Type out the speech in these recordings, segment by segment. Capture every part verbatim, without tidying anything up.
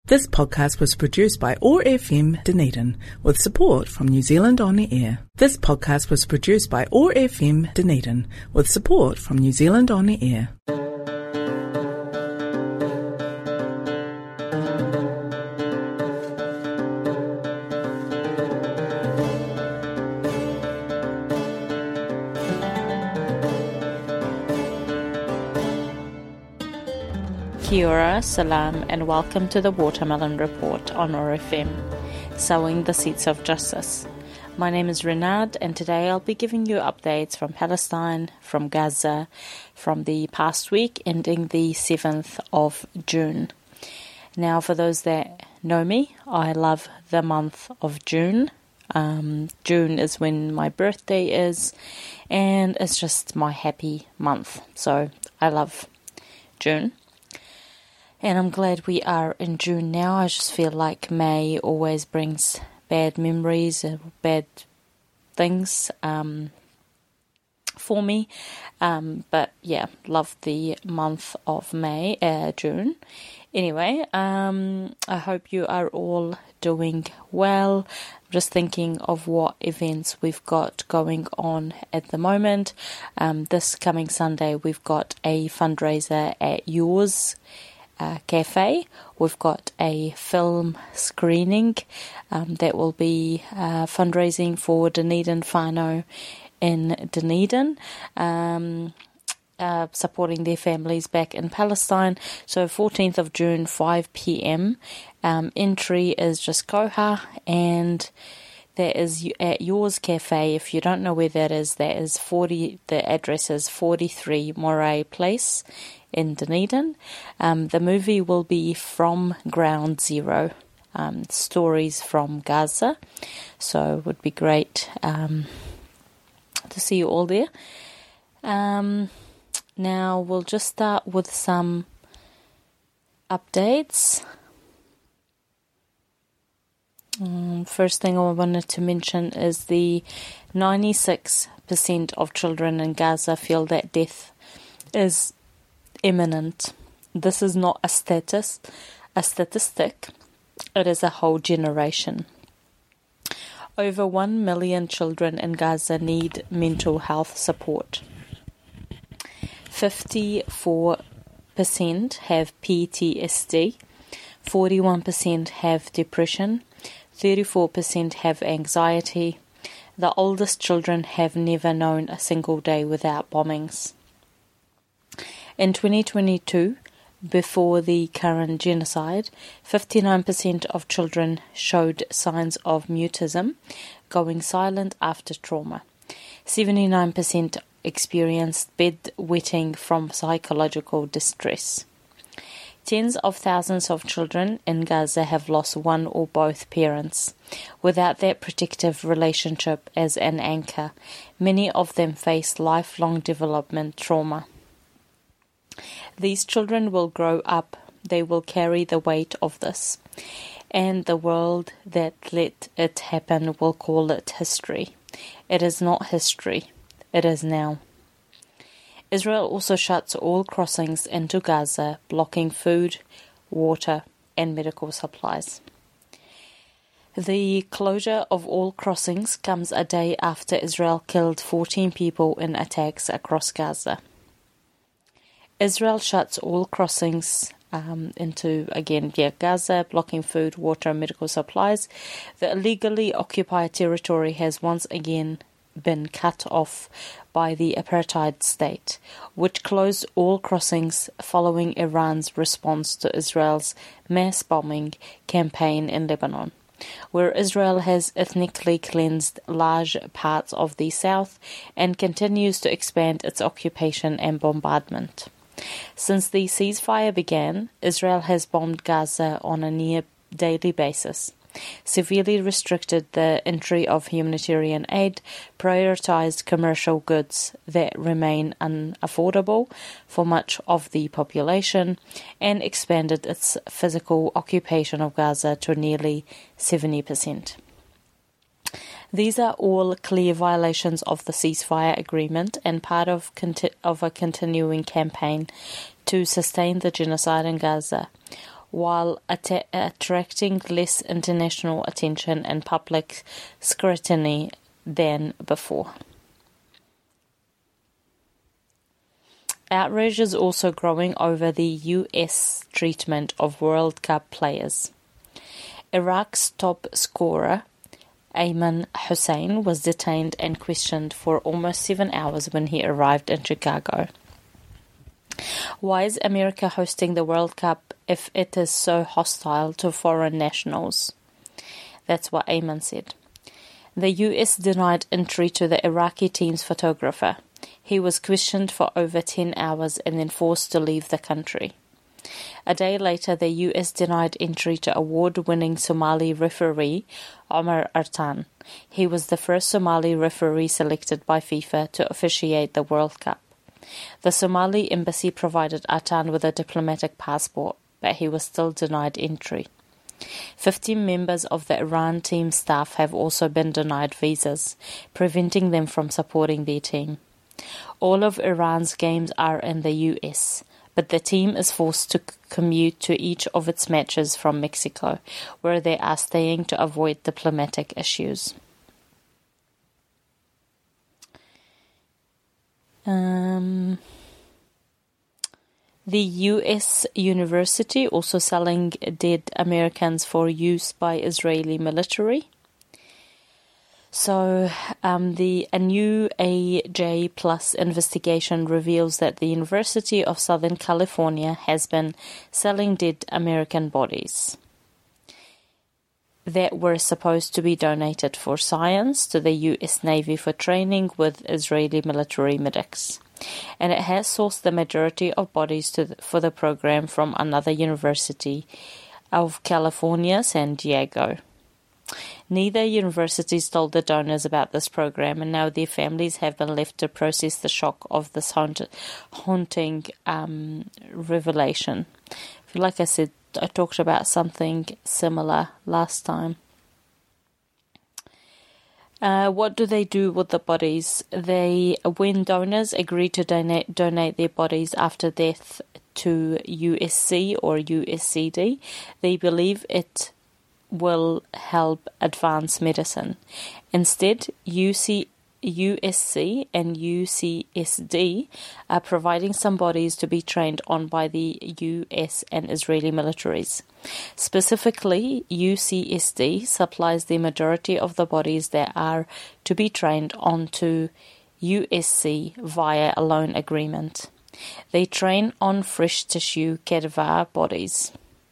This podcast was produced by O A R F M Dunedin with support from New Zealand On the Air. This podcast was produced by O A R F M Dunedin with support from New Zealand On the Air. Kia ora, salam, and welcome to the Watermelon Report on O A R F M, sowing the seeds of justice. My name is Renard, and today I'll be giving you updates from Palestine, from Gaza, from the past week ending the seventh of June. Now, for those that know me, I love the month of June. Um, June is when my birthday is, and it's just my happy month. So I love June. And I'm glad we are in June now. I just feel like May always brings bad memories and bad things um, for me. Um, but yeah, love the month of May, uh, June. Anyway, um, I hope you are all doing well. I'm just thinking of what events we've got going on at the moment. Um, this coming Sunday, we've got a fundraiser at yours Uh, cafe. We've got a film screening um, that will be uh, fundraising for Dunedin whānau in Dunedin, um, uh, supporting their families back in Palestine. So fourteenth of June, five p.m. Um, entry is just koha, and that is at Yours Cafe. If you don't know where that is, that is forty. The address is forty-three Moray Place in Dunedin. Um, the movie will be From Ground Zero, um, stories from Gaza. So it would be great um, to see you all there. Um, now we'll just start with some updates. Um, first thing I wanted to mention is the ninety-six percent of children in Gaza feel that death is imminent. This is not a status, a statistic. It is a whole generation. Over one million children in Gaza need mental health support. fifty-four percent have P T S D. forty-one percent have depression. thirty-four percent have anxiety. The oldest children have never known a single day without bombings. In twenty twenty-two, before the current genocide, fifty-nine percent of children showed signs of mutism, going silent after trauma. seventy-nine percent experienced bedwetting from psychological distress. Tens of thousands of children in Gaza have lost one or both parents. Without that protective relationship as an anchor, many of them face lifelong development trauma. These children will grow up, they will carry the weight of this, and the world that let it happen will call it history. It is not history, it is now. Israel also shuts all crossings into Gaza, blocking food, water, and medical supplies. The closure of all crossings comes a day after Israel killed fourteen people in attacks across Gaza. Israel shuts all crossings um, into, again, yeah, Gaza, blocking food, water, and medical supplies. The illegally occupied territory has once again been cut off by the apartheid state, which closed all crossings following Iran's response to Israel's mass bombing campaign in Lebanon, where Israel has ethnically cleansed large parts of the south and continues to expand its occupation and bombardment. Since the ceasefire began, Israel has bombed Gaza on a near daily basis, severely restricted the entry of humanitarian aid, prioritized commercial goods that remain unaffordable for much of the population, and expanded its physical occupation of Gaza to nearly seventy percent. These are all clear violations of the ceasefire agreement and part of, conti- of a continuing campaign to sustain the genocide in Gaza, while att- attracting less international attention and public scrutiny than before. Outrage is also growing over the U S treatment of World Cup players. Iraq's top scorer, Ayman Hussein, was detained and questioned for almost seven hours when he arrived in Chicago. Why is America hosting the World Cup if it is so hostile to foreign nationals? That's what Ayman said. The U S denied entry to the Iraqi team's photographer. He was questioned for over ten hours and then forced to leave the country. A day later, the U S denied entry to award-winning Somali referee Omar Artan. He was the first Somali referee selected by FIFA to officiate the World Cup. The Somali embassy provided Artan with a diplomatic passport, but he was still denied entry. Fifteen members of the Iran team staff have also been denied visas, preventing them from supporting their team. All of Iran's games are in the U S, but the team is forced to commute to each of its matches from Mexico, where they are staying to avoid diplomatic issues. Um, the U S university also selling dead Americans for use by Israeli military. So, um, the a new A J Plus investigation reveals that the University of Southern California has been selling dead American bodies that were supposed to be donated for science to the U S Navy for training with Israeli military medics. And it has sourced the majority of bodies to the, for the program from another University of California, San Diego. Neither universities told the donors about this program, and now their families have been left to process the shock of this haunt- haunting um, revelation. I feel like I said, I talked about something similar last time. Uh, what do they do with the bodies? They, when donors agree to donate donate their bodies after death to U S C or U S C D, they believe it will help advance medicine. Instead, U C, U S C and U C S D are providing some bodies to be trained on by the U S and Israeli militaries. Specifically, U C S D supplies the majority of the bodies that are to be trained onto U S C via a loan agreement. They train on fresh tissue cadaver bodies.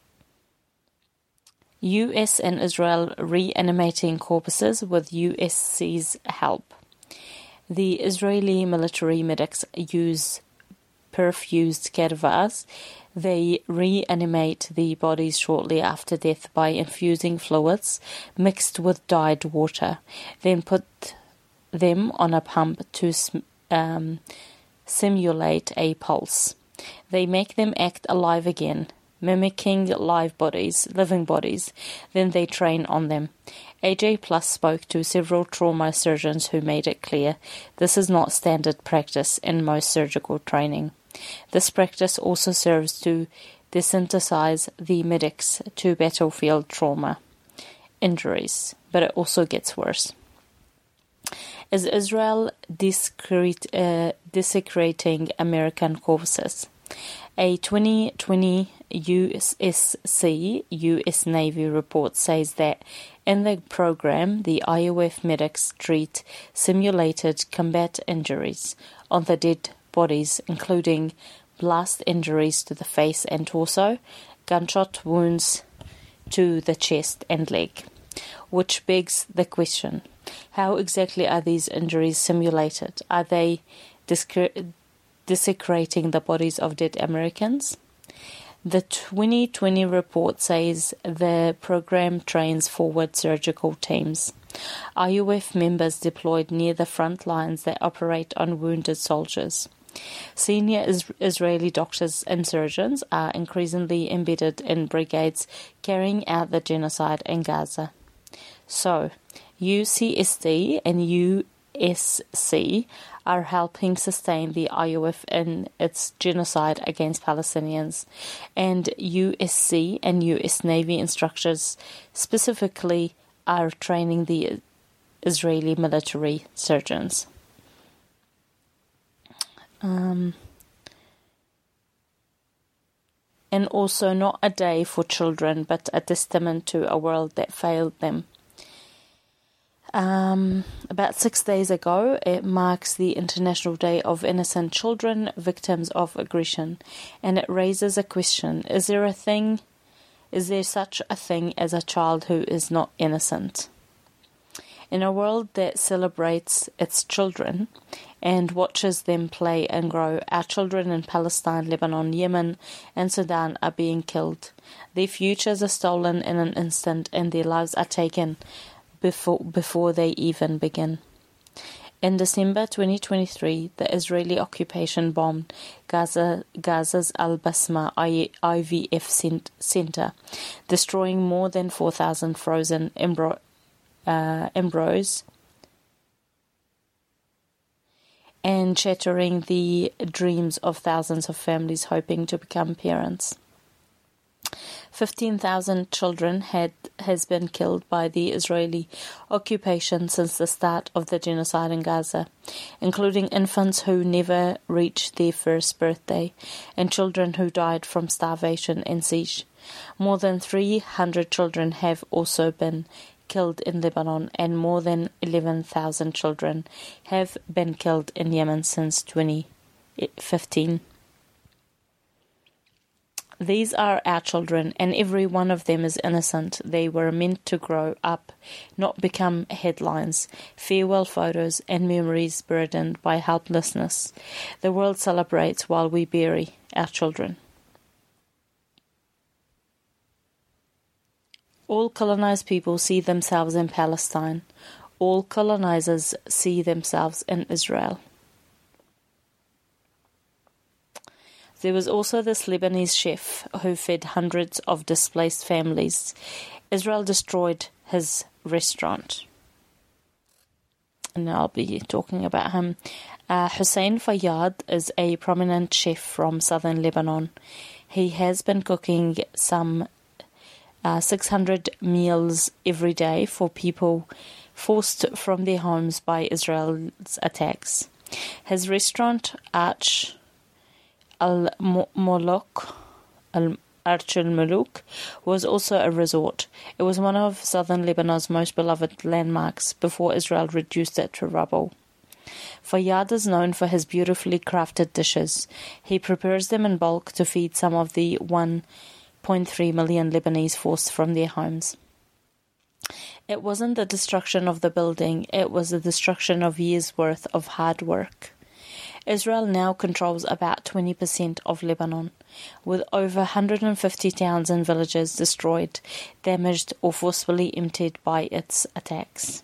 U S and Israel reanimating corpses with U S C's help. The Israeli military medics use perfused cadavers. They reanimate the bodies shortly after death by infusing fluids mixed with dyed water, then put them on a pump to um, simulate a pulse. They make them act alive again, mimicking live bodies, living bodies, then they train on them. A J Plus spoke to several trauma surgeons who made it clear this is not standard practice in most surgical training. This practice also serves to desensitize the medics to battlefield trauma injuries, but it also gets worse. Is Israel discrete, uh, desecrating American corpses? A twenty twenty U S C U S Navy report says that in the program, the I O F medics treat simulated combat injuries on the dead bodies, including blast injuries to the face and torso, gunshot wounds to the chest and leg, which begs the question, how exactly are these injuries simulated? Are they discre- desecrating the bodies of dead Americans? The twenty twenty report says the program trains forward surgical teams. I O F members deployed near the front lines that operate on wounded soldiers. Senior is- Israeli doctors and surgeons are increasingly embedded in brigades carrying out the genocide in Gaza. So, U C S D and U S C are helping sustain the I O F in its genocide against Palestinians, and U S C and U S Navy instructors specifically are training the Israeli military surgeons. Um, and also not a day for children, but a testament to a world that failed them. Um, about six days ago, it marks the International Day of Innocent Children, Victims of Aggression, and it raises a question: Is there a thing, is there such a thing as a child who is not innocent? In a world that celebrates its children and watches them play and grow, our children in Palestine, Lebanon, Yemen, and Sudan are being killed. Their futures are stolen in an instant, and their lives are taken before before they even begin. In December twenty twenty-three, the Israeli occupation bombed Gaza, Gaza's Al-Basma I V F center, destroying more than four thousand frozen embryo, uh, embryos and shattering the dreams of thousands of families hoping to become parents. fifteen thousand children had has been killed by the Israeli occupation since the start of the genocide in Gaza, including infants who never reached their first birthday and children who died from starvation and siege. More than three hundred children have also been killed in Lebanon, and more than eleven thousand children have been killed in Yemen since twenty fifteen. These are our children, and every one of them is innocent. They were meant to grow up, not become headlines, farewell photos, and memories burdened by helplessness. The world celebrates while we bury our children. All colonized people see themselves in Palestine. All colonizers see themselves in Israel. There was also this Lebanese chef who fed hundreds of displaced families. Israel destroyed his restaurant. And I'll be talking about him. Uh, Hussein Fayyad is a prominent chef from southern Lebanon. He has been cooking some uh, six hundred meals every day for people forced from their homes by Israel's attacks. His restaurant, Arch Al-Muluk, Arch al-Muluk, was also a resort. It was one of southern Lebanon's most beloved landmarks before Israel reduced it to rubble. Fayyad is known for his beautifully crafted dishes. He prepares them in bulk to feed some of the one point three million Lebanese forced from their homes. It wasn't the destruction of the building, it was the destruction of years' worth of hard work. Israel now controls about twenty percent of Lebanon, with over one hundred fifty towns and villages destroyed, damaged, or forcibly emptied by its attacks.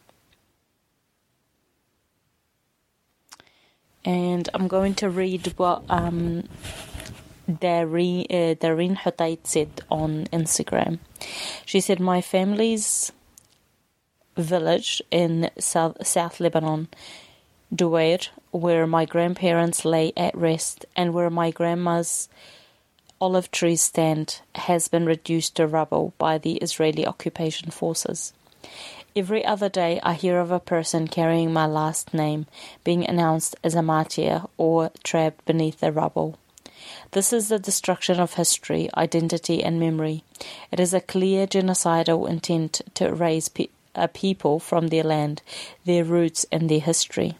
And I'm going to read what um, Dareen, uh, Dareen Hutayt said on Instagram. She said, "My family's village in South, South Lebanon, Duwair, where my grandparents lay at rest and where my grandma's olive trees stand, has been reduced to rubble by the Israeli occupation forces. Every other day I hear of a person carrying my last name being announced as a martyr or trapped beneath the rubble. This is the destruction of history, identity and memory. It is a clear genocidal intent to erase pe- a people from their land, their roots and their history."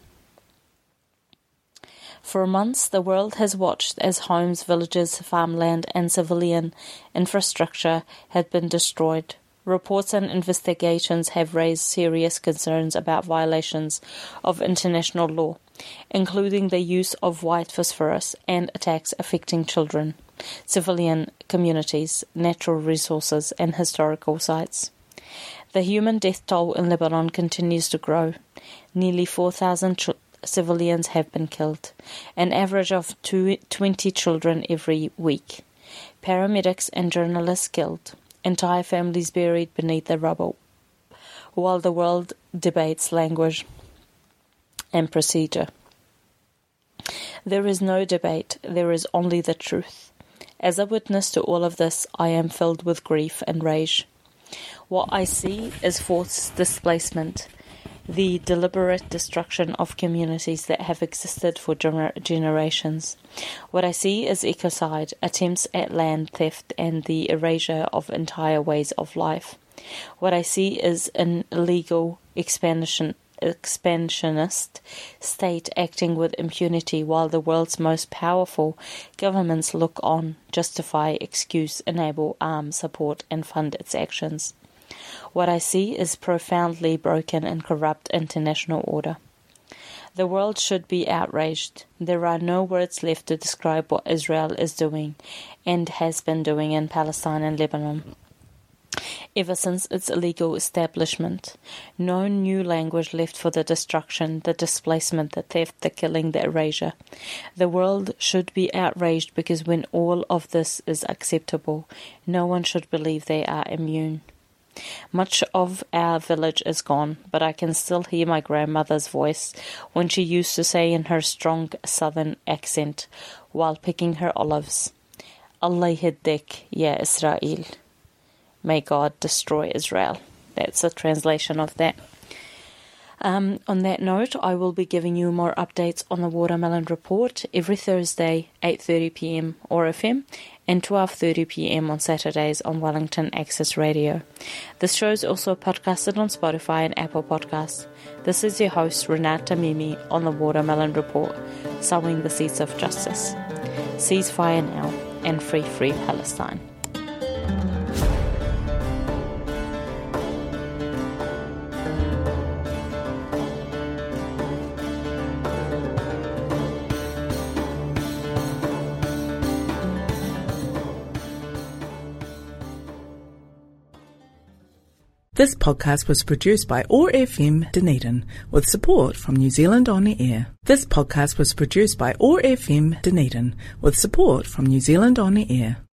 For months, the world has watched as homes, villages, farmland and civilian infrastructure have been destroyed. Reports and investigations have raised serious concerns about violations of international law, including the use of white phosphorus and attacks affecting children, civilian communities, natural resources and historical sites. The human death toll in Lebanon continues to grow. Nearly four thousand ch- civilians have been killed, an average of two, twenty children every week. Paramedics and journalists killed. Entire families buried beneath the rubble, while the world debates language and procedure. There is no debate, there is only the truth. As a witness to all of this, I am filled with grief and rage. What I see is forced displacement, the deliberate destruction of communities that have existed for gener- generations. What I see is ecocide, attempts at land theft and the erasure of entire ways of life. What I see is an illegal expansion, expansionist state acting with impunity while the world's most powerful governments look on, justify, excuse, enable, arm, support and fund its actions. What I see is profoundly broken and corrupt international order. The world should be outraged. There are no words left to describe what Israel is doing and has been doing in Palestine and Lebanon ever since its illegal establishment. No new language left for the destruction, the displacement, the theft, the killing, the erasure. The world should be outraged because when all of this is acceptable, no one should believe they are immune. Much of our village is gone, but I can still hear my grandmother's voice when she used to say in her strong southern accent while picking her olives, Allah yahdik ya Israel. May God destroy Israel. That's a translation of that. Um, on that note, I will be giving you more updates on the Watermelon Report every Thursday, eight thirty p.m. O R F M, and twelve thirty p.m. on Saturdays on Wellington Access Radio. This show is also podcasted on Spotify and Apple Podcasts. This is your host, Renata Mimi, on the Watermelon Report, sowing the seeds of justice. Ceasefire now, and free, free Palestine. This podcast was produced by O R F M Dunedin with support from New Zealand On the Air. This podcast was produced by O R F M Dunedin with support from New Zealand On the Air.